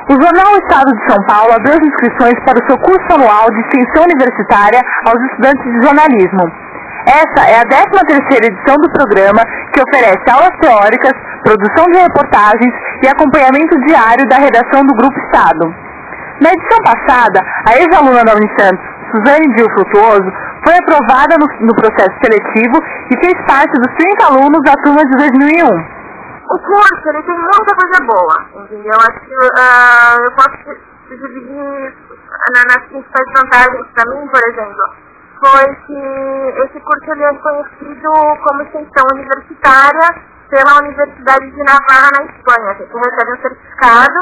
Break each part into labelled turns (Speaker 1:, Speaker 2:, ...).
Speaker 1: O Jornal Estado de São Paulo abriu as inscrições para o seu curso anual de extensão universitária aos estudantes de jornalismo. Essa é a 13ª edição do programa, que oferece aulas teóricas, produção de reportagens e acompanhamento diário da redação do Grupo Estado. Na edição passada, a ex-aluna da Unisantos, Suzane Dio Frutuoso, foi aprovada no processo seletivo e fez parte dos 30 alunos da turma de 2001.
Speaker 2: O curso, ele tem muita coisa boa, entendeu? Acho que eu posso dividir nas principais vantagens para mim, por exemplo, foi que esse curso ele é conhecido como extensão universitária pela Universidade de Navarra, na Espanha. Você recebe um certificado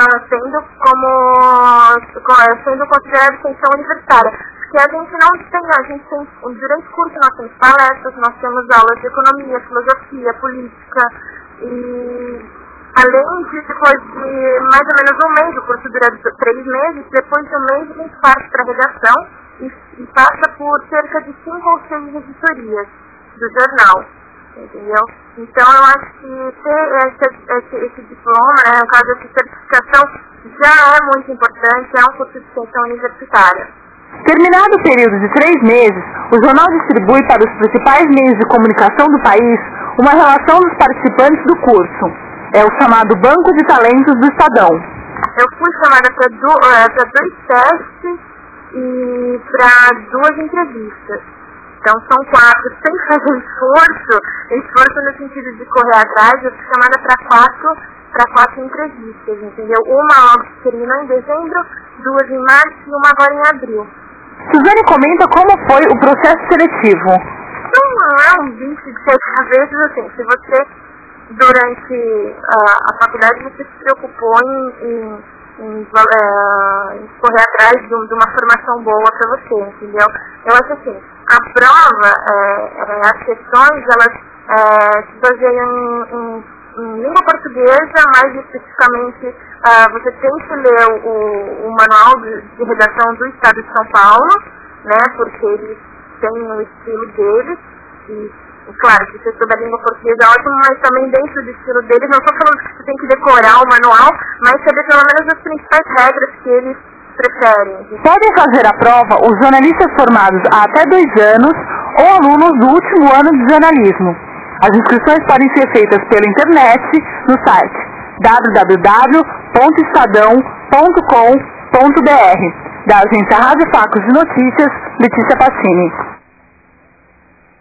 Speaker 2: sendo considerado extensão universitária. Porque a gente tem, durante o curso nós temos palestras, nós temos aulas de economia, filosofia, política, e além disso, depois de mais ou menos um mês, o curso dura 3 meses, depois de um mês a gente parte para a redação e passa por cerca de 5 ou 6 editorias do jornal, entendeu? Então eu acho que ter esse diploma, no caso essa certificação, já é muito importante, é um curso de extensão universitária.
Speaker 1: Terminado o período de 3 meses, o jornal distribui para os principais meios de comunicação do país uma relação dos participantes do curso. É o chamado Banco de Talentos do Estadão.
Speaker 2: Eu fui chamada para 2 testes e para 2 entrevistas. Então são 4, sem fazer esforço no sentido de correr atrás, eu fui chamada para 4 entrevistas, entendeu? Uma terminou em dezembro, 2 em março e uma agora em abril.
Speaker 1: Suzane comenta como foi o processo seletivo.
Speaker 2: Não é um bicho de 7 cabeças, assim, se você, durante a faculdade, você se preocupou em correr atrás de uma formação boa para você, entendeu? Eu acho assim, a prova, as questões, elas se baseiam em língua portuguesa, mais especificamente, você tem que ler o manual de redação do Estado de São Paulo, né, porque eles têm o estilo deles, e claro, se você souber a língua portuguesa é ótimo, mas também dentro do estilo deles, não estou falando que você tem que decorar o manual, mas saber pelo menos as principais regras que eles preferem.
Speaker 1: Podem fazer a prova os jornalistas formados há até 2 anos ou alunos do último ano de jornalismo. As inscrições podem ser feitas pela internet no site www.estadão.com.br. Da agência Rádio Facos de Notícias, Letícia Pacini.